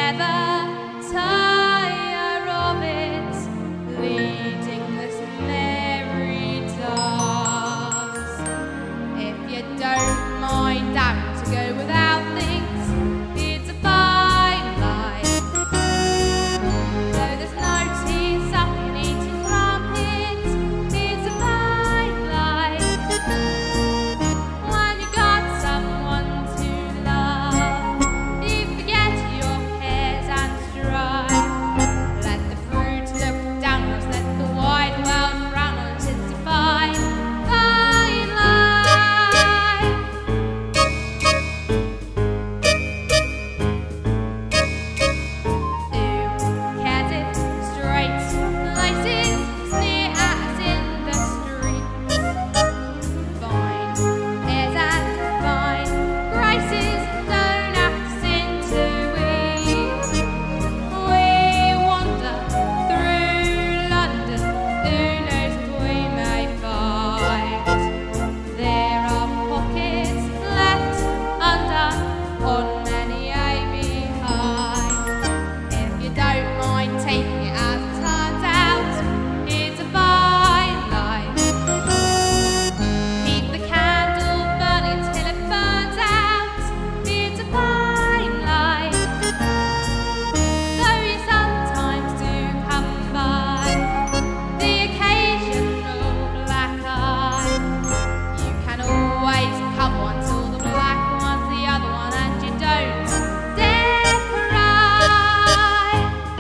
never tire of it, leading this merry dance. If you don't mind having to go without things, it's a fine life. Though there's no tea, supper, and eating crumpets, it's a fine life. When you got someone to love, you forget your cares and strife. Let the fruit look down on us, let the wide world frown on us. It's a fine, fine life. Who cares if straight laces sneer at us in the streets? Fine airs and fine graces don't have to sin to eat. We wander through London, who knows what we may find. There are pockets left undone on many a behind. If you don't mind taking it as it turns out, it's a fine life. Keep the candle burning till it burns out, it's a fine life. Though you sometimes do come by the occasional black eye, you can always come one till the black one's the other one, and you don't dare cry.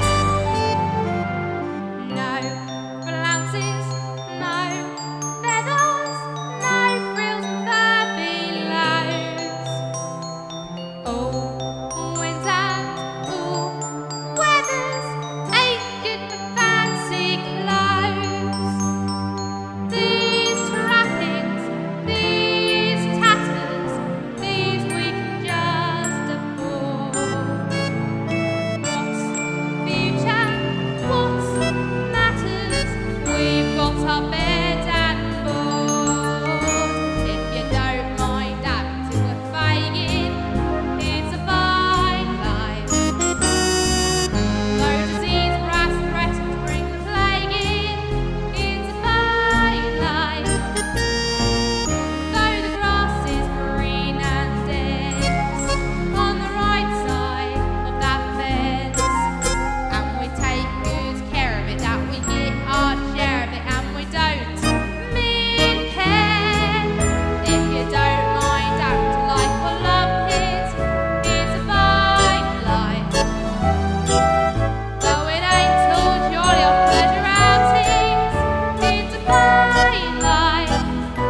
No flounces, no feathers, no frills and fur pillows. All winds and all weathers ain't good for fancy clothes. These trappings, these tatters, these we can just afford. What's future? What's matters? We've got our bed and board. If you don't mind having to a Fagin, it's a fine life. Though disease, brass, threatens bring the plague in, it's a fine life. Though the grass is green and dense on the right side of that fence, and we take good care of it, that we get our share of it, and we don't mean pence. If you don't mind having to like or love it, it's a fine life. Though it ain't all jolly or pleasure outings, it's a fine life.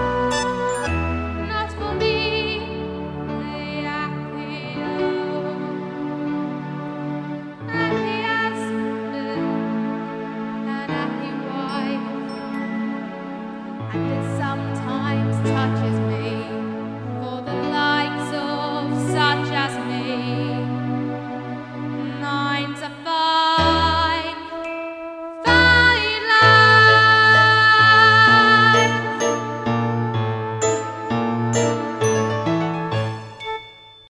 Not for me, the happy husband and happy wife, and it sometimes touches me